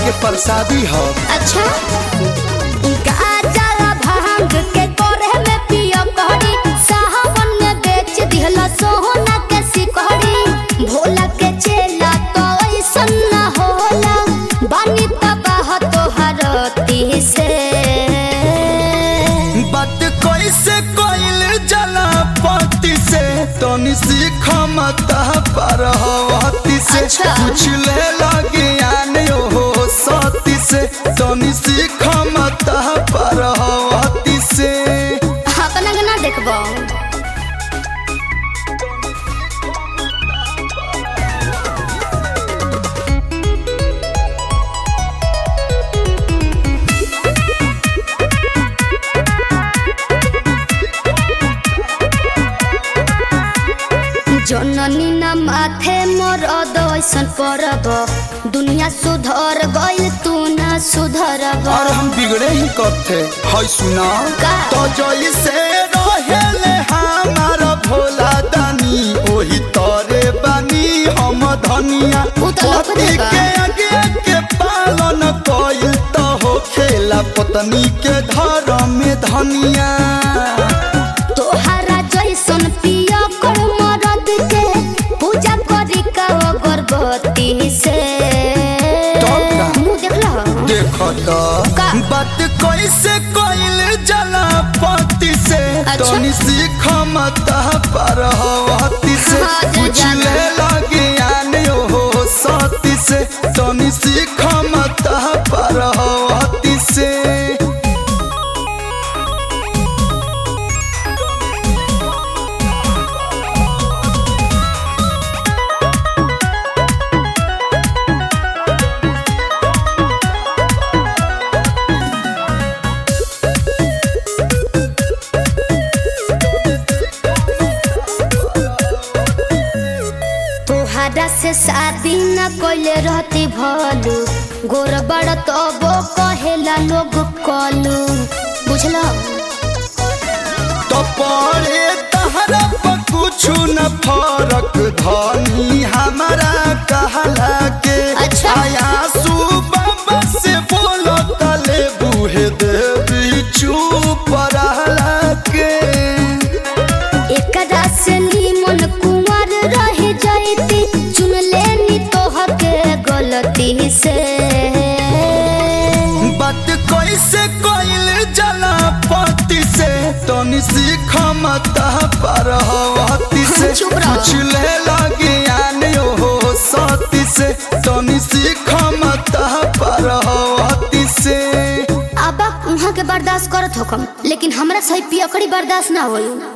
के प्रसादी हो। अच्छा गाजा भांग के कोरे में पियो कहड़ी साहबन में बेच दिहला सोना के सिकड़ी भोला के चेला तो ऐसन ना होला बानी तबाह तोहरती से बात कैसे कोइल जला पति से तनी सीख मत पर हवती से अच्छा। कुछ ले लगे आने हो सती से तनी सीख मत पर हवती से अपना गाना देखबो जननी ना माथे मोर अदैसन परब दुनिया सुधर गइल तू ना सुधरब और हम बिगड़े ही करते है सुना का? तो जैसे रहेले हमारा भोला दानी ओही तोरे बानी हम धनिया उ तो लोग पति देगा। के आगे के पालन कइल तो हो खेला पत्नी के धर्म में धनिया तोहरा जैसन पिया कर मरद के पूजा करी का अगरबत्ती से का? मुंह देखला देखो तो का? बात कैसे कोइल जला पति से अच्छा। तनी सीख मत पर हवती से हाँ, जा कुछ जाना। ले लगे आने हो सती से तनी सीख मत पर हवती से तोहरा से शादी न कइले रहती भलू गोर बड़ तबो कहेला लोग कलू बुझला तो पड़े तहरा पर कुछ न फरक धनी हमारा कहला के अच्छा। आया सुबह से बोलो तले बूहे देवी चुप रहला के एकरा से नीमन कुंवर रह जाती चुन लेनी तोहर के गलती से बात कैसे कोइल जला पति से तनी सीख मत पर हवती से चुप रहो। कुछ ले लगे आने हो सती से तनी सीख मत पर हवती से अब वहाँ के बर्दाश्त करत होकम लेकिन हमरा सही पियकड़ी बर्दाश्त ना होई